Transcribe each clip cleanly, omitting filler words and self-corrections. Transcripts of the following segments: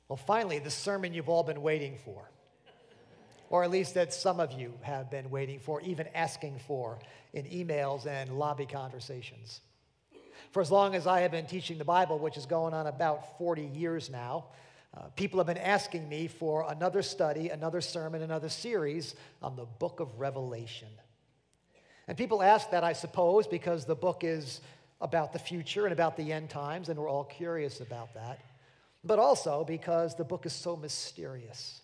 Well, finally, the sermon you've all been waiting for, or at least that some of you have been waiting for, even asking for in emails and lobby conversations. For as long as I have been teaching the Bible, which is going on about 40 years now, people have been asking me for another study, another sermon, another series on the book of Revelation. And people ask that, I suppose, because the book is about the future and about the end times, and we're all curious about that. But also because the book is so mysterious.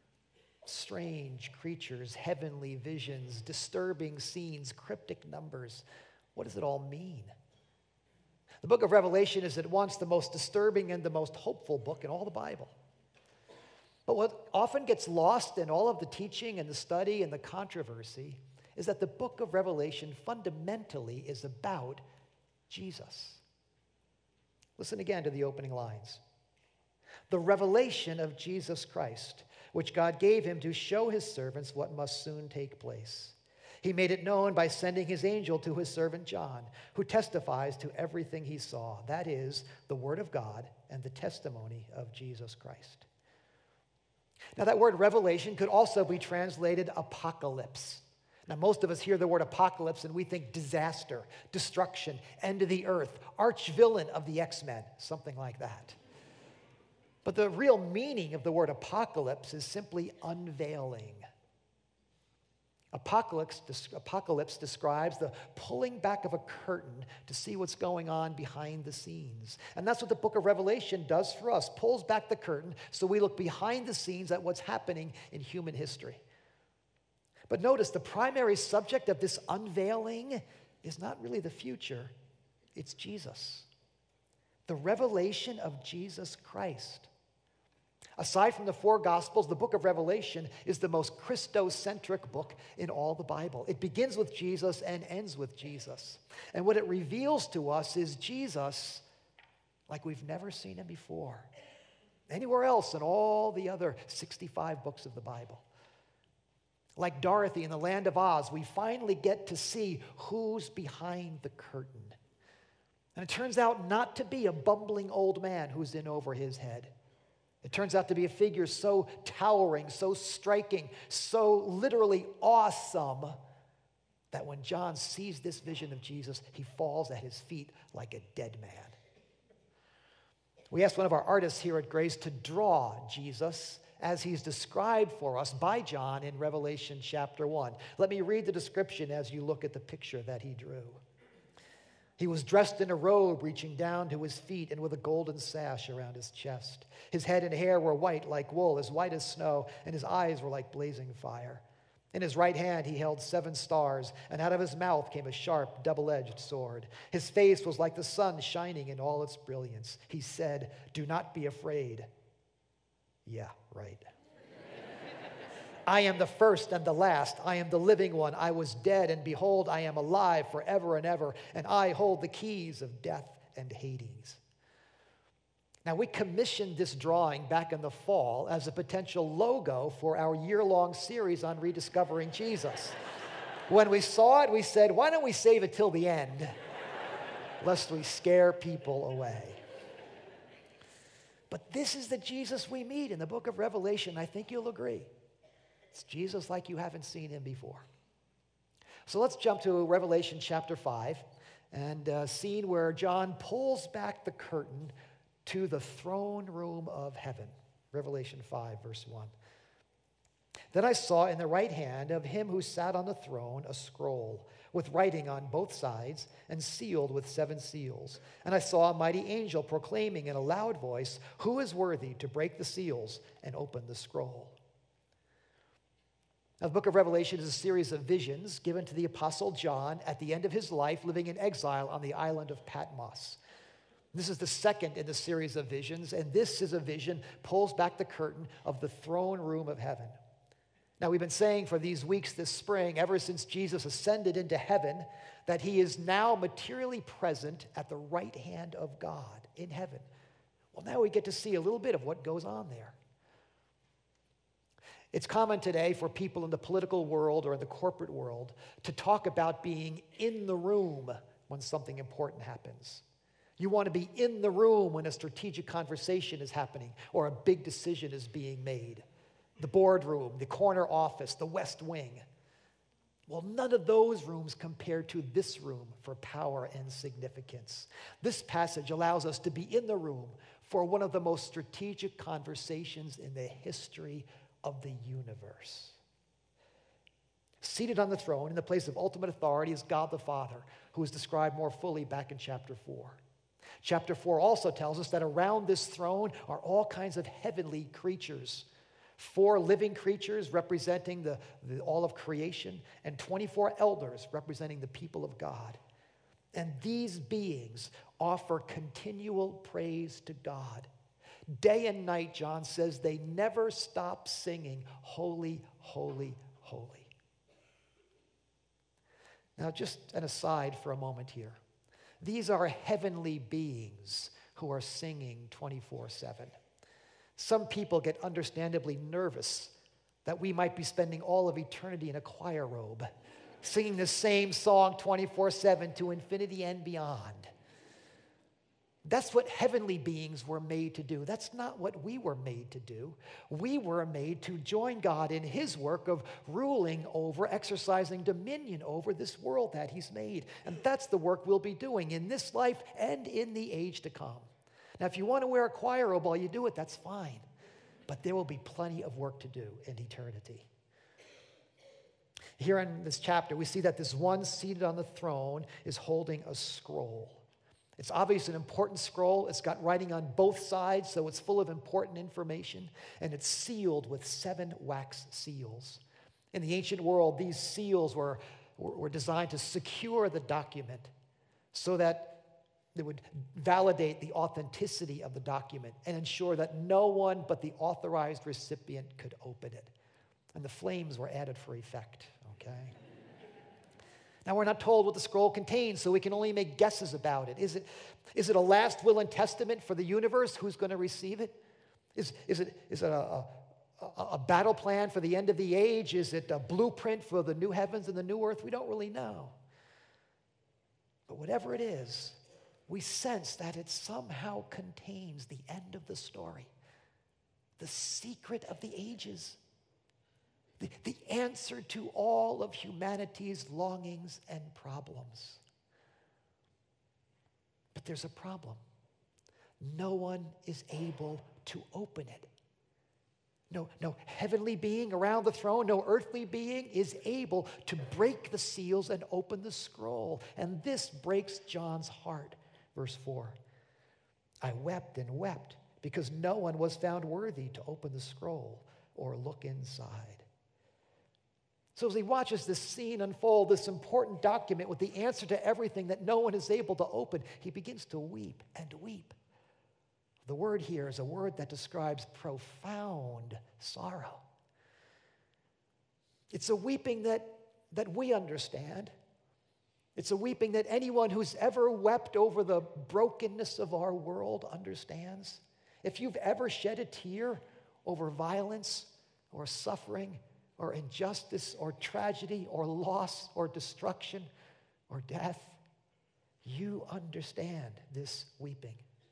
Strange creatures, heavenly visions, disturbing scenes, cryptic numbers. What does it all mean? The book of Revelation is at once the most disturbing and the most hopeful book in all the Bible. But what often gets lost in all of the teaching and the study and the controversy is that the book of Revelation fundamentally is about Jesus. Listen again to the opening lines. The revelation of Jesus Christ, which God gave him to show his servants what must soon take place. He made it known by sending his angel to his servant John, who testifies to everything he saw. That is, the word of God and the testimony of Jesus Christ. Now, that word revelation could also be translated apocalypse. Now, most of us hear the word apocalypse and we think disaster, destruction, end of the earth, arch-villain of the X-Men, something like that. But the real meaning of the word apocalypse is simply unveiling. Apocalypse describes the pulling back of a curtain to see what's going on behind the scenes. And that's what the book of Revelation does for us, pulls back the curtain so we look behind the scenes at what's happening in human history. But notice the primary subject of this unveiling is not really the future, it's Jesus. The revelation of Jesus Christ. Aside from the four Gospels, the book of Revelation is the most Christocentric book in all the Bible. It begins with Jesus and ends with Jesus. And what it reveals to us is Jesus like we've never seen him before, anywhere else in all the other 65 books of the Bible. Like Dorothy in the Land of Oz, we finally get to see who's behind the curtain. And it turns out not to be a bumbling old man who's in over his head. It turns out to be a figure so towering, so striking, so literally awesome that when John sees this vision of Jesus, he falls at his feet like a dead man. We asked one of our artists here at Grace to draw Jesus as he's described for us by John in Revelation chapter 1. Let me read the description as you look at the picture that he drew. He was dressed in a robe reaching down to his feet and with a golden sash around his chest. His head and hair were white like wool, as white as snow, and his eyes were like blazing fire. In his right hand he held 7 stars, and out of his mouth came a sharp, double-edged sword. His face was like the sun shining in all its brilliance. He said, "Do not be afraid." Yeah, right. I am the first and the last. I am the living one. I was dead, and behold, I am alive forever and ever, and I hold the keys of death and Hades. Now, we commissioned this drawing back in the fall as a potential logo for our year-long series on rediscovering Jesus. When we saw it, we said, why don't we save it till the end, lest we scare people away. But this is the Jesus we meet in the book of Revelation. I think you'll agree. It's Jesus like you haven't seen him before. So let's jump to Revelation chapter 5 and a scene where John pulls back the curtain to the throne room of heaven. Revelation 5, verse 1. Then I saw in the right hand of him who sat on the throne a scroll with writing on both sides and sealed with 7 seals. And I saw a mighty angel proclaiming in a loud voice, "Who is worthy to break the seals and open the scroll?" Now, the book of Revelation is a series of visions given to the Apostle John at the end of his life, living in exile on the island of Patmos. This is the second in the series of visions, and this is a vision pulls back the curtain of the throne room of heaven. Now, we've been saying for these weeks this spring, ever since Jesus ascended into heaven, that he is now materially present at the right hand of God in heaven. Well, now we get to see a little bit of what goes on there. It's common today for people in the political world or in the corporate world to talk about being in the room when something important happens. You want to be in the room when a strategic conversation is happening or a big decision is being made. The boardroom, the corner office, the West Wing. Well, none of those rooms compare to this room for power and significance. This passage allows us to be in the room for one of the most strategic conversations in the history of the universe. Seated on the throne in the place of ultimate authority is God the Father, who is described more fully back in chapter 4. Chapter 4 also tells us that around this throne are all kinds of heavenly creatures. 4 living creatures representing all of creation, and 24 elders representing the people of God. And these beings offer continual praise to God. Day and night, John says, they never stop singing, "Holy, holy, holy." Now, just an aside for a moment here. These are heavenly beings who are singing 24/7. Some people get understandably nervous that we might be spending all of eternity in a choir robe, singing the same song 24/7 to infinity and beyond. That's what heavenly beings were made to do. That's not what we were made to do. We were made to join God in his work of ruling over, exercising dominion over this world that he's made. And that's the work we'll be doing in this life and in the age to come. Now, if you want to wear a choir robe while you do it, that's fine. But there will be plenty of work to do in eternity. Here in this chapter, we see that this one seated on the throne is holding a scroll. It's obviously an important scroll. It's got writing on both sides, so it's full of important information, and it's sealed with 7 wax seals. In the ancient world, these seals were designed to secure the document so that it would validate the authenticity of the document and ensure that no one but the authorized recipient could open it. And the flames were added for effect, okay? Now, we're not told what the scroll contains, so we can only make guesses about it. Is it a last will and testament for the universe? Who's going to receive it? Is it a battle plan for the end of the age? Is it a blueprint for the new heavens and the new earth? We don't really know. But whatever it is, we sense that it somehow contains the end of the story, the secret of the ages. The answer to all of humanity's longings and problems. But there's a problem. No one is able to open it. No heavenly being around the throne, no earthly being is able to break the seals and open the scroll. And this breaks John's heart. Verse 4, I wept and wept because no one was found worthy to open the scroll or look inside. So as he watches this scene unfold, this important document with the answer to everything that no one is able to open, he begins to weep and weep. The word here is a word that describes profound sorrow. It's a weeping that we understand. It's a weeping that anyone who's ever wept over the brokenness of our world understands. If you've ever shed a tear over violence or suffering or injustice or tragedy or loss or destruction or death, you understand this weeping.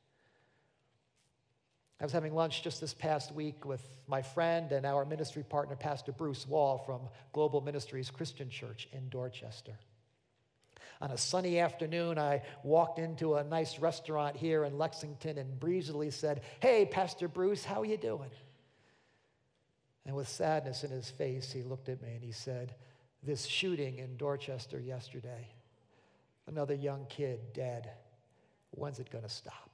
I was having lunch just this past week with my friend and our ministry partner, Pastor Bruce Wall from Global Ministries Christian Church in Dorchester. On a sunny afternoon, I walked into a nice restaurant here in Lexington and breezily said, "Hey, Pastor Bruce, how are you doing?" And with sadness in his face, he looked at me and he said, "This shooting in Dorchester yesterday, another young kid dead. When's it going to stop?"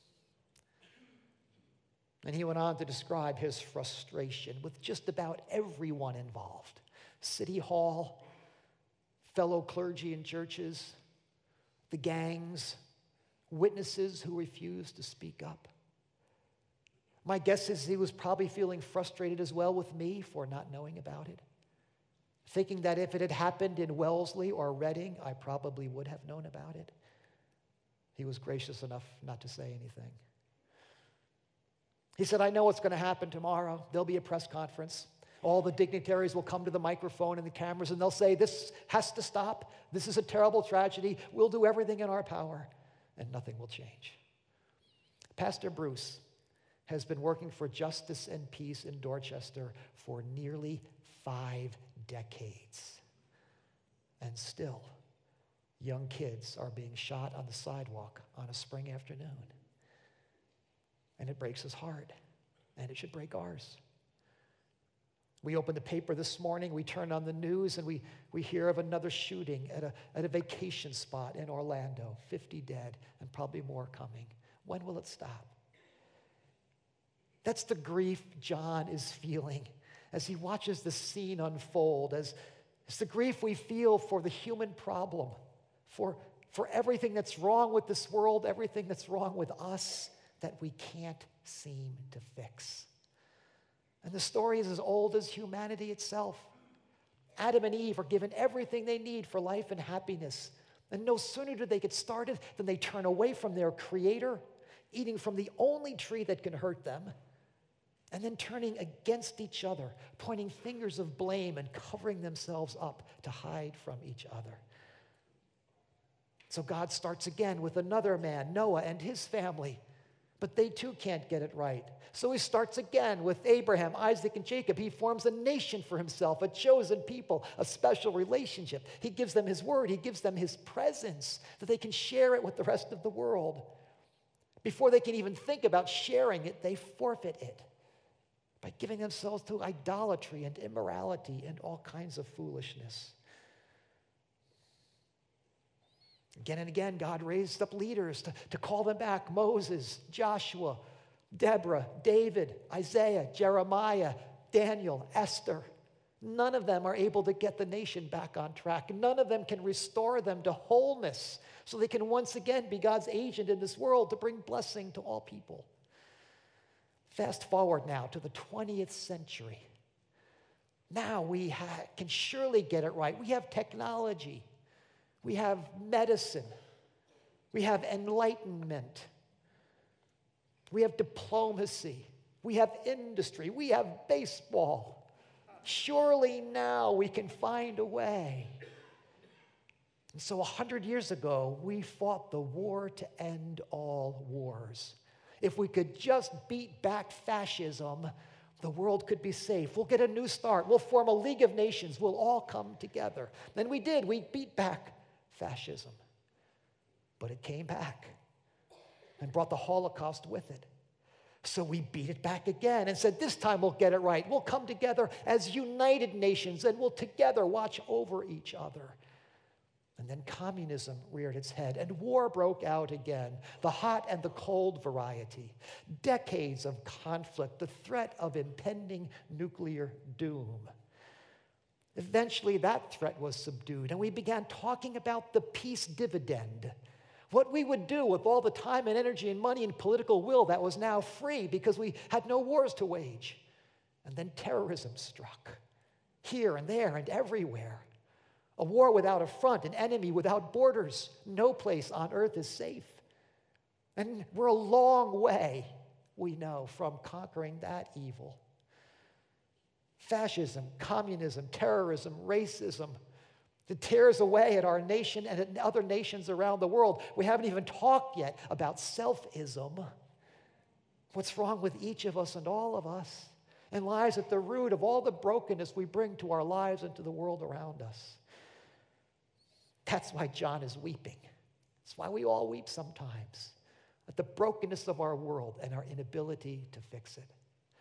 And he went on to describe his frustration with just about everyone involved. City Hall, fellow clergy in churches, the gangs, witnesses who refused to speak up. My guess is he was probably feeling frustrated as well with me for not knowing about it, thinking that if it had happened in Wellesley or Reading, I probably would have known about it. He was gracious enough not to say anything. He said, "I know what's going to happen tomorrow. There'll be a press conference. All the dignitaries will come to the microphone and the cameras, and they'll say, 'This has to stop. This is a terrible tragedy. We'll do everything in our power.' and nothing will change. Pastor Bruce has been working for justice and peace in Dorchester for nearly 5 decades. And still, young kids are being shot on the sidewalk on a spring afternoon. And it breaks his heart, and it should break ours. We opened the paper this morning, we turn on the news, and we hear of another shooting at a vacation spot in Orlando. 50 dead, and probably more coming. When will it stop? That's the grief John is feeling as he watches the scene unfold, as it's the grief we feel for the human problem, for everything that's wrong with this world, everything that's wrong with us that we can't seem to fix. And the story is as old as humanity itself. Adam and Eve are given everything they need for life and happiness. And no sooner do they get started than they turn away from their Creator, eating from the only tree that can hurt them, and then turning against each other, pointing fingers of blame and covering themselves up to hide from each other. So God starts again with another man, Noah, and his family. But they too can't get it right. So he starts again with Abraham, Isaac, and Jacob. He forms a nation for himself, a chosen people, a special relationship. He gives them his word. He gives them his presence that they can share it with the rest of the world. Before they can even think about sharing it, they forfeit it by giving themselves to idolatry and immorality and all kinds of foolishness. Again and again, God raised up leaders to call them back. Moses, Joshua, Deborah, David, Isaiah, Jeremiah, Daniel, Esther. None of them are able to get the nation back on track. None of them can restore them to wholeness so they can once again be God's agent in this world to bring blessing to all people. Fast forward now to the 20th century. Now we can surely get it right. We have technology. We have medicine. We have enlightenment. We have diplomacy. We have industry. We have baseball. Surely now we can find a way. And so 100 years ago, we fought the war to end all wars. If we could just beat back fascism, the world could be safe. We'll get a new start. We'll form a League of Nations. We'll all come together. And we did. We beat back fascism. But it came back and brought the Holocaust with it. So we beat it back again and said, this time we'll get it right. We'll come together as united nations and we'll together watch over each other. And then communism reared its head and war broke out again, the hot and the cold variety. Decades of conflict, the threat of impending nuclear doom. Eventually that threat was subdued and we began talking about the peace dividend. What we would do with all the time and energy and money and political will that was now free because we had no wars to wage. And then terrorism struck, here and there and everywhere. A war without a front, an enemy without borders. No place on earth is safe. And we're a long way, we know, from conquering that evil. Fascism, communism, terrorism, racism, it tears away at our nation and at other nations around the world. We haven't even talked yet about selfism. What's wrong with each of us and all of us, and lies at the root of all the brokenness we bring to our lives and to the world around us. That's why John is weeping. That's why we all weep sometimes, at the brokenness of our world and our inability to fix it.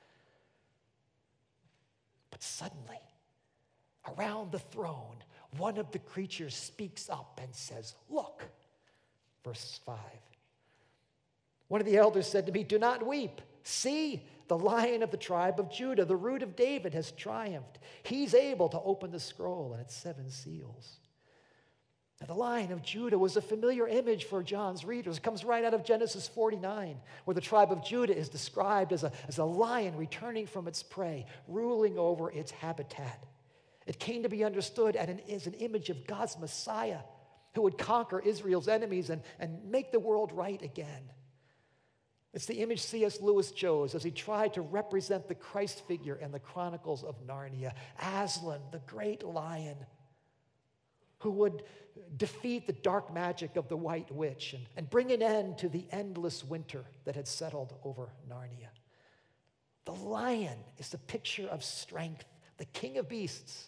But suddenly, around the throne, one of the creatures speaks up and says, look, verse 5. One of the elders said to me, do not weep. See, the Lion of the tribe of Judah, the Root of David, has triumphed. He's able to open the scroll and its 7 seals. Now, the Lion of Judah was a familiar image for John's readers. It comes right out of Genesis 49, where the tribe of Judah is described as a lion returning from its prey, ruling over its habitat. It came to be understood as an image of God's Messiah, who would conquer Israel's enemies and make the world right again. It's the image C.S. Lewis chose as he tried to represent the Christ figure in the Chronicles of Narnia, Aslan, the great lion, who would defeat the dark magic of the White Witch and bring an end to the endless winter that had settled over Narnia. The lion is a picture of strength, the king of beasts.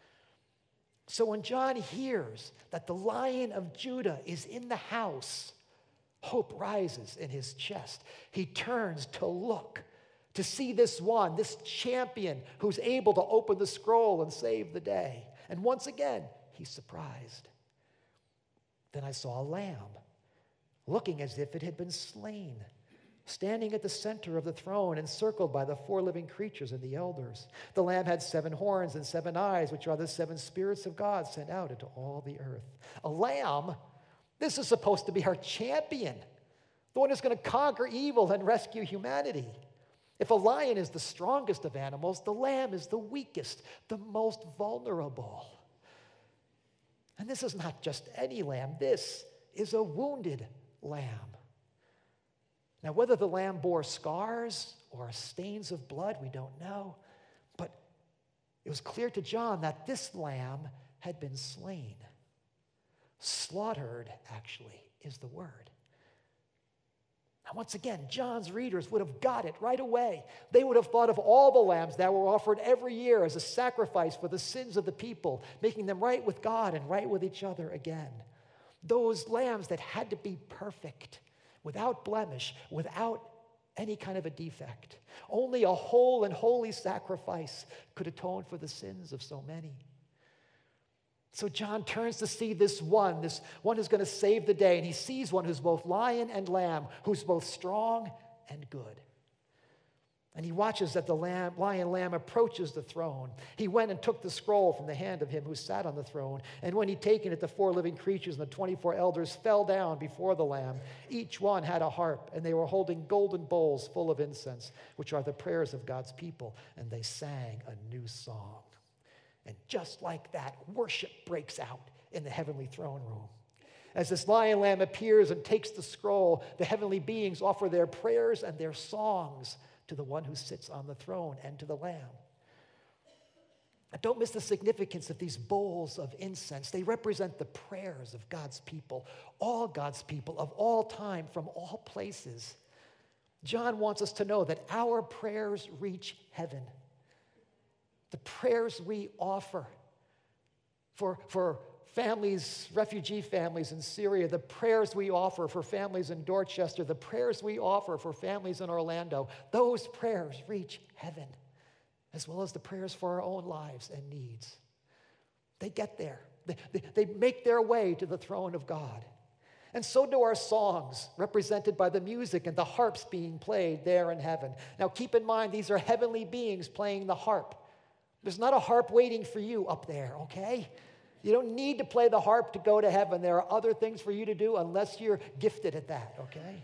So when John hears that the Lion of Judah is in the house, hope rises in his chest. He turns to look, to see this one, this champion who's able to open the scroll and save the day. And once again, he's surprised. Then I saw a lamb, looking as if it had been slain, standing at the center of the throne, encircled by the 4 living creatures and the elders. The lamb had 7 horns and 7 eyes, which are the 7 spirits of God sent out into all the earth. A lamb, this is supposed to be our champion, the one who's going to conquer evil and rescue humanity. If a lion is the strongest of animals, the lamb is the weakest, the most vulnerable. And this is not just any lamb. This is a wounded lamb. Now, whether the lamb bore scars or stains of blood, we don't know. But it was clear to John that this lamb had been slain. Slaughtered, actually, is the word. Now, once again, John's readers would have got it right away. They would have thought of all the lambs that were offered every year as a sacrifice for the sins of the people, making them right with God and right with each other again. Those lambs that had to be perfect, without blemish, without any kind of a defect. Only a whole and holy sacrifice could atone for the sins of so many. So John turns to see this one who's going to save the day, and he sees one who's both lion and lamb, who's both strong and good. And he watches as the lion lamb approaches the throne. He went and took the scroll from the hand of him who sat on the throne. And when he'd taken it, the 4 living creatures and the 24 elders fell down before the lamb. Each one had a harp, and they were holding golden bowls full of incense, which are the prayers of God's people. And they sang a new song. And just like that, worship breaks out in the heavenly throne room. As this lion lamb appears and takes the scroll, the heavenly beings offer their prayers and their songs to the one who sits on the throne and to the lamb. And don't miss the significance of these bowls of incense. They represent the prayers of God's people, all God's people of all time, from all places. John wants us to know that our prayers reach heaven. The prayers we offer for families, refugee families in Syria, the prayers we offer for families in Dorchester, the prayers we offer for families in Orlando, those prayers reach heaven, as well as the prayers for our own lives and needs. They get there. They make their way to the throne of God. And so do our songs, represented by the music and the harps being played there in heaven. Now keep in mind, these are heavenly beings playing the harp. There's not a harp waiting for you up there, okay? You don't need to play the harp to go to heaven. There are other things for you to do unless you're gifted at that, okay?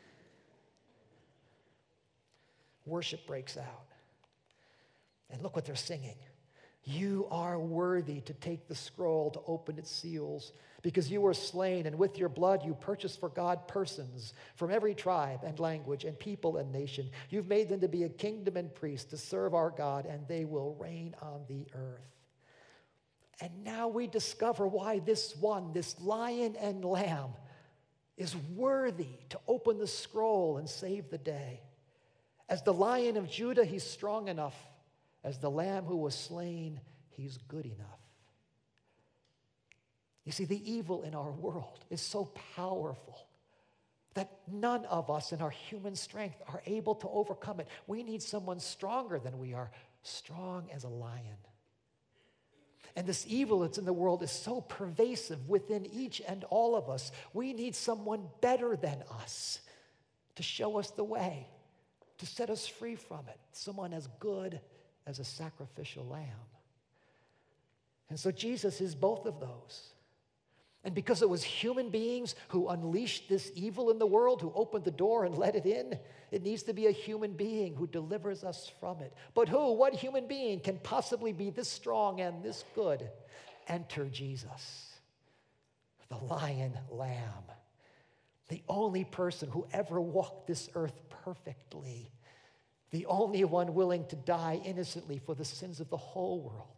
Worship breaks out. And look what they're singing. You are worthy to take the scroll to open its seals, because you were slain, and with your blood you purchased for God persons from every tribe and language and people and nation. You've made them to be a kingdom and priests to serve our God, and they will reign on the earth. And now we discover why this one, this lion and lamb, is worthy to open the scroll and save the day. As the Lion of Judah, he's strong enough. As the lamb who was slain, he's good enough. You see, the evil in our world is so powerful that none of us in our human strength are able to overcome it. We need someone stronger than we are, strong as a lion. And this evil that's in the world is so pervasive within each and all of us. We need someone better than us to show us the way, to set us free from it, someone as good as a sacrificial lamb. And so Jesus is both of those. And because it was human beings who unleashed this evil in the world, who opened the door and let it in, it needs to be a human being who delivers us from it. But who, what human being can possibly be this strong and this good? Enter Jesus, the lion lamb, the only person who ever walked this earth perfectly, the only one willing to die innocently for the sins of the whole world,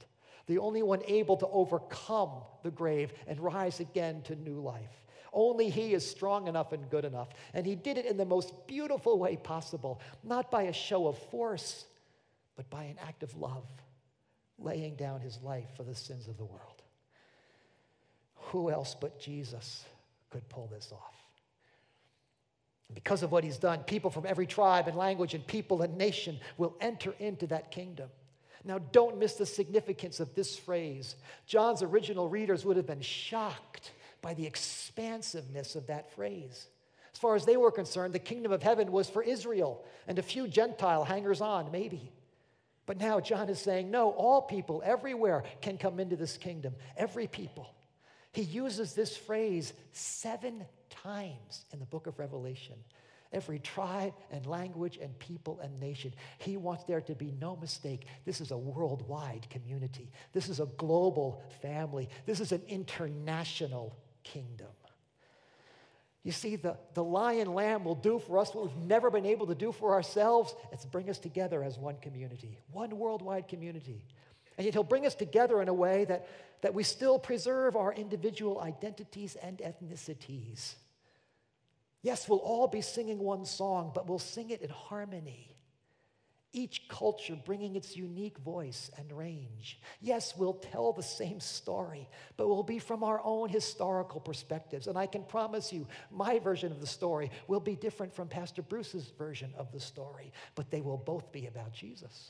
the only one able to overcome the grave and rise again to new life. Only he is strong enough and good enough. And he did it in the most beautiful way possible, not by a show of force, but by an act of love, laying down his life for the sins of the world. Who else but Jesus could pull this off? Because of what he's done, people from every tribe and language and people and nation will enter into that kingdom. Now, don't miss the significance of this phrase. John's original readers would have been shocked by the expansiveness of that phrase. As far as they were concerned, the kingdom of heaven was for Israel and a few Gentile hangers-on, maybe. But now John is saying, no, all people everywhere can come into this kingdom, every people. He uses this phrase 7 times in the book of Revelation. Every tribe and language and people and nation. He wants there to be no mistake. This is a worldwide community. This is a global family. This is an international kingdom. You see, the lion lamb will do for us what we've never been able to do for ourselves. It's bring us together as one community, one worldwide community. And yet he'll bring us together in a way that we still preserve our individual identities and ethnicities. Yes, we'll all be singing one song, but we'll sing it in harmony. Each culture bringing its unique voice and range. Yes, we'll tell the same story, but we'll be from our own historical perspectives. And I can promise you, my version of the story will be different from Pastor Bruce's version of the story, but they will both be about Jesus.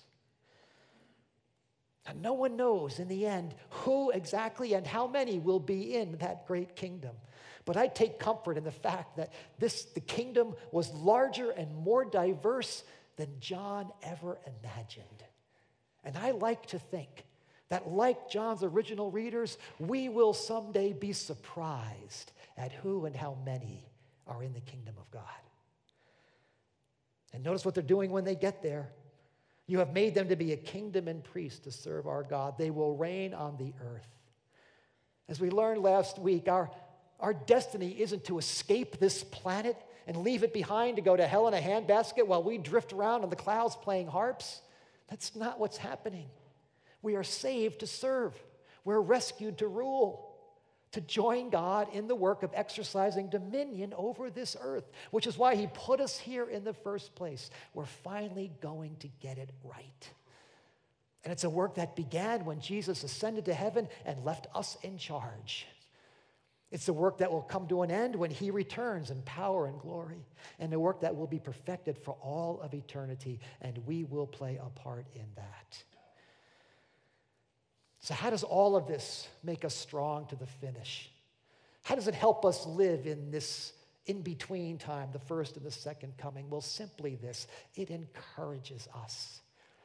And no one knows in the end who exactly and how many will be in that great kingdom. But I take comfort in the fact that the kingdom was larger and more diverse than John ever imagined. And I like to think that, like John's original readers, we will someday be surprised at who and how many are in the kingdom of God. And notice what they're doing when they get there. You have made them to be a kingdom and priests to serve our God. They will reign on the earth. As we learned last week, our destiny isn't to escape this planet and leave it behind to go to hell in a handbasket while we drift around in the clouds playing harps. That's not what's happening. We are saved to serve. We're rescued to rule, to join God in the work of exercising dominion over this earth, which is why he put us here in the first place. We're finally going to get it right. And it's a work that began when Jesus ascended to heaven and left us in charge. It's a work that will come to an end when he returns in power and glory, and a work that will be perfected for all of eternity, and we will play a part in that. So how does all of this make us strong to the finish? How does it help us live in this in-between time, the first and the second coming? Well, simply this: it encourages us.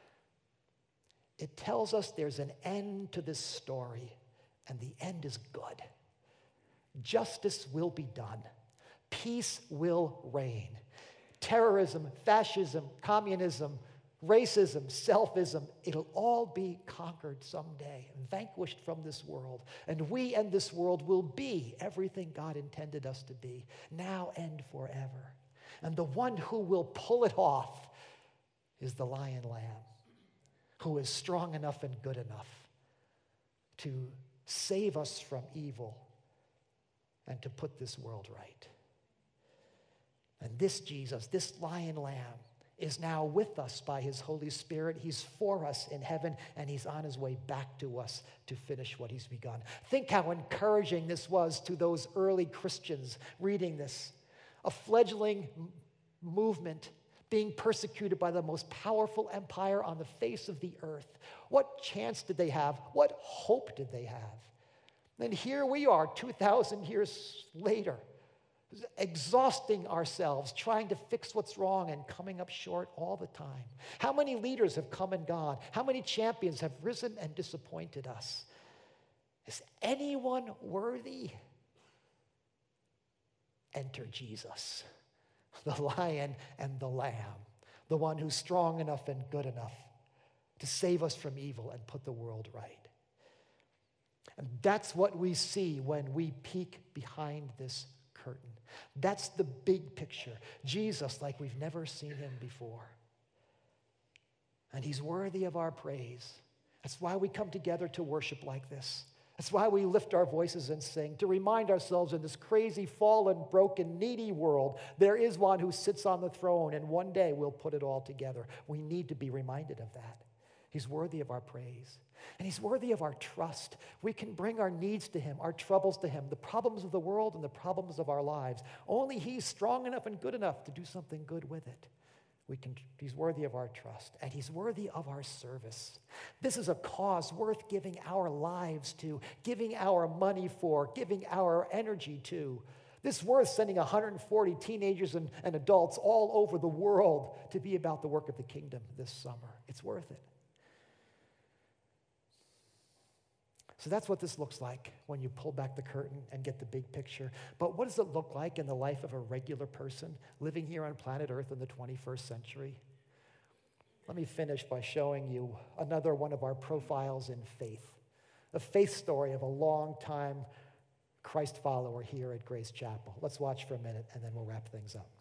It tells us there's an end to this story, and the end is good. Justice will be done. Peace will reign. Terrorism, fascism, communism, racism, selfism, it'll all be conquered someday, vanquished from this world. And we and this world will be everything God intended us to be, now and forever. And the one who will pull it off is the lion lamb, who is strong enough and good enough to save us from evil and to put this world right. And this Jesus, this lion lamb, is now with us by his Holy Spirit. He's for us in heaven, and he's on his way back to us to finish what he's begun. Think how encouraging this was to those early Christians reading this. A fledgling movement being persecuted by the most powerful empire on the face of the earth. What chance did they have? What hope did they have? And here we are 2,000 years later, exhausting ourselves, trying to fix what's wrong and coming up short all the time. How many leaders have come and gone? How many champions have risen and disappointed us? Is anyone worthy? Enter Jesus, the lion and the lamb, the one who's strong enough and good enough to save us from evil and put the world right. And that's what we see when we peek behind this curtain. That's the big picture. Jesus like we've never seen him before. And he's worthy of our praise. That's why we come together to worship like this. That's why we lift our voices and sing, to remind ourselves in this crazy, fallen, broken, needy world, there is one who sits on the throne, and one day we'll put it all together. We need to be reminded of that. He's worthy of our praise, and he's worthy of our trust. We can bring our needs to him, our troubles to him, the problems of the world and the problems of our lives. Only he's strong enough and good enough to do something good with it. He's worthy of our trust, and he's worthy of our service. This is a cause worth giving our lives to, giving our money for, giving our energy to. This is worth sending 140 teenagers and adults all over the world to be about the work of the kingdom this summer. It's worth it. So that's what this looks like when you pull back the curtain and get the big picture. But what does it look like in the life of a regular person living here on planet Earth in the 21st century? Let me finish by showing you another one of our profiles in faith, a faith story of a long-time Christ follower here at Grace Chapel. Let's watch for a minute, and then we'll wrap things up.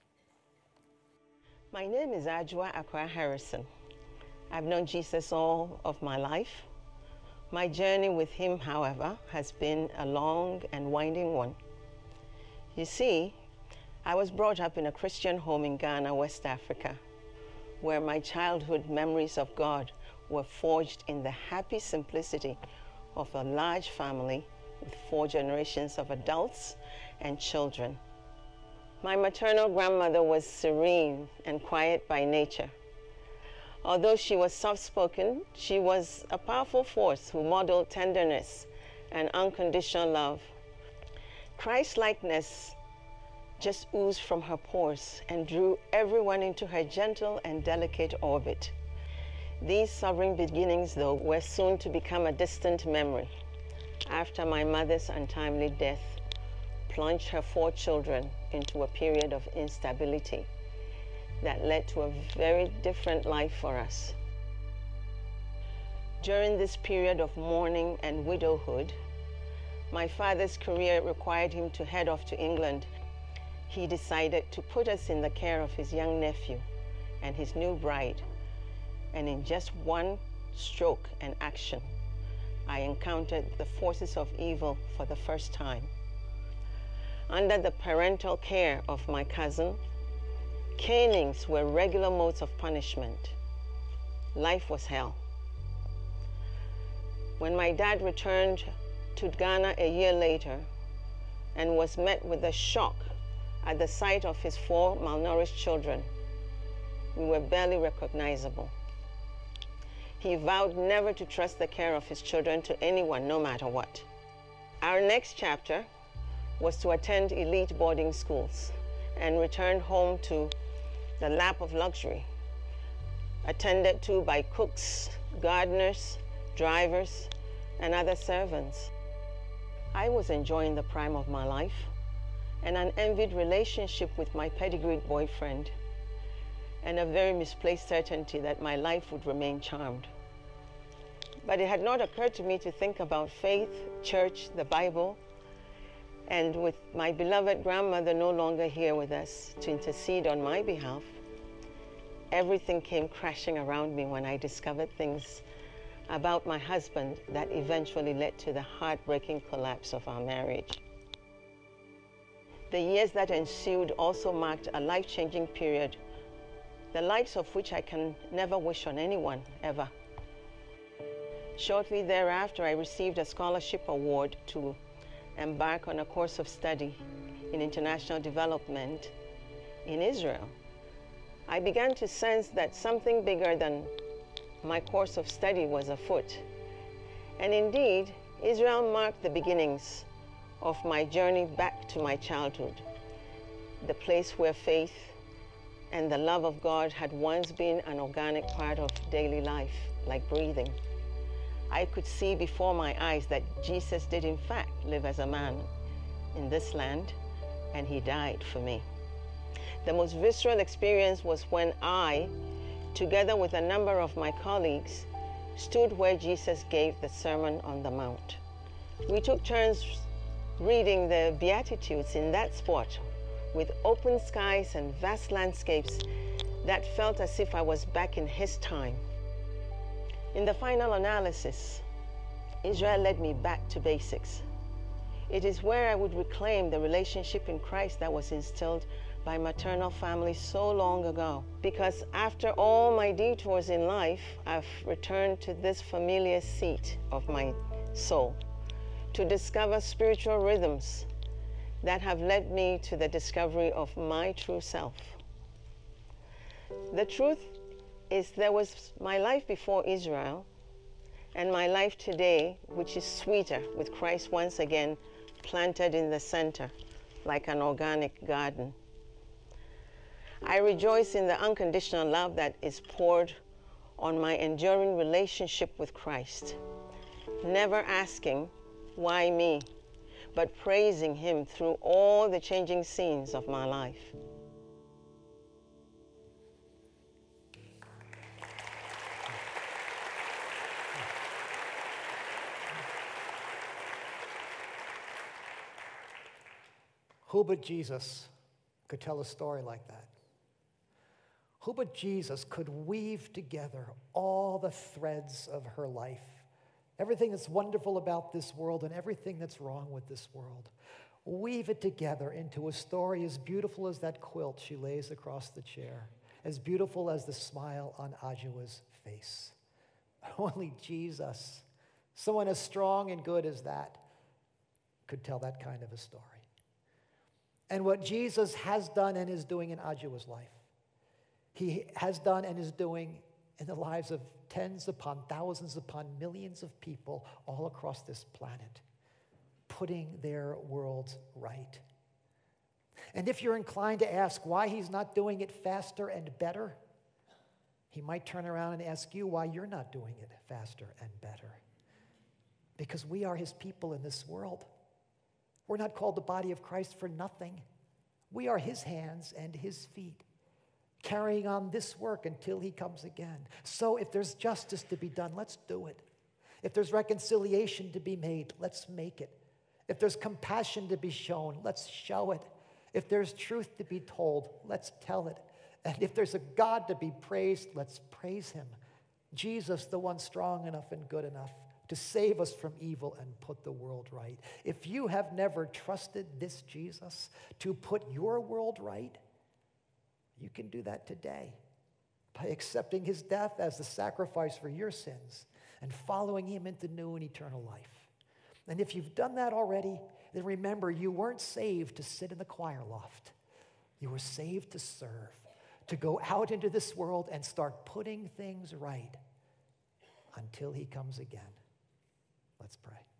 My name is Ajwa Akwa Harrison. I've known Jesus all of my life. My journey with him, however, has been a long and winding one. You see, I was brought up in a Christian home in Ghana, West Africa, where my childhood memories of God were forged in the happy simplicity of a large family with 4 generations of adults and children. My maternal grandmother was serene and quiet by nature. Although she was soft-spoken, she was a powerful force who modeled tenderness and unconditional love. Christ-likeness just oozed from her pores and drew everyone into her gentle and delicate orbit. These sovereign beginnings, though, were soon to become a distant memory after my mother's untimely death plunged her 4 children into a period of instability that led to a very different life for us. During this period of mourning and widowhood, my father's career required him to head off to England. He decided to put us in the care of his young nephew and his new bride. And in just one stroke and action, I encountered the forces of evil for the first time. Under the parental care of my cousin, canings were regular modes of punishment. Life was hell. When my dad returned to Ghana a year later and was met with a shock at the sight of his 4 malnourished children, we were barely recognizable. He vowed never to trust the care of his children to anyone, no matter what. Our next chapter was to attend elite boarding schools and return home to the lap of luxury, attended to by cooks, gardeners, drivers, and other servants. I was enjoying the prime of my life, an unenvied relationship with my pedigreed boyfriend, and a very misplaced certainty that my life would remain charmed. But it had not occurred to me to think about faith, church, the Bible, and with my beloved grandmother no longer here with us to intercede on my behalf, everything came crashing around me when I discovered things about my husband that eventually led to the heartbreaking collapse of our marriage. The years that ensued also marked a life-changing period, the likes of which I can never wish on anyone, ever. Shortly thereafter, I received a scholarship award to embark on a course of study in international development in Israel. I began to sense that something bigger than my course of study was afoot. And indeed, Israel marked the beginnings of my journey back to my childhood, the place where faith and the love of God had once been an organic part of daily life, like breathing. I could see before my eyes that Jesus did in fact live as a man in this land, and he died for me. The most visceral experience was when I, together with a number of my colleagues, stood where Jesus gave the Sermon on the Mount. We took turns reading the Beatitudes in that spot with open skies and vast landscapes that felt as if I was back in his time. In the final analysis, Israel led me back to basics. It is where I would reclaim the relationship in Christ that was instilled by maternal family so long ago. Because after all my detours in life, I've returned to this familiar seat of my soul to discover spiritual rhythms that have led me to the discovery of my true self. The truth is, there was my life before Israel and my life today, which is sweeter with Christ once again planted in the center like an organic garden. I rejoice in the unconditional love that is poured on my enduring relationship with Christ, never asking, why me, but praising him through all the changing scenes of my life. Who but Jesus could tell a story like that? Who but Jesus could weave together all the threads of her life, everything that's wonderful about this world and everything that's wrong with this world, weave it together into a story as beautiful as that quilt she lays across the chair, as beautiful as the smile on Ajua's face. Only Jesus, someone as strong and good as that, could tell that kind of a story. And what Jesus has done and is doing in Ajua's life, he has done and is doing in the lives of tens upon thousands upon millions of people all across this planet, putting their worlds right. And if you're inclined to ask why he's not doing it faster and better, he might turn around and ask you why you're not doing it faster and better. Because we are his people in this world. We're not called the body of Christ for nothing. We are his hands and his feet, carrying on this work until he comes again. So if there's justice to be done, let's do it. If there's reconciliation to be made, let's make it. If there's compassion to be shown, let's show it. If there's truth to be told, let's tell it. And if there's a God to be praised, let's praise him. Jesus, the one strong enough and good enough to save us from evil and put the world right. If you have never trusted this Jesus to put your world right, you can do that today by accepting his death as the sacrifice for your sins and following him into new and eternal life. And if you've done that already, then remember, you weren't saved to sit in the choir loft. You were saved to serve, to go out into this world and start putting things right until he comes again. Let's pray.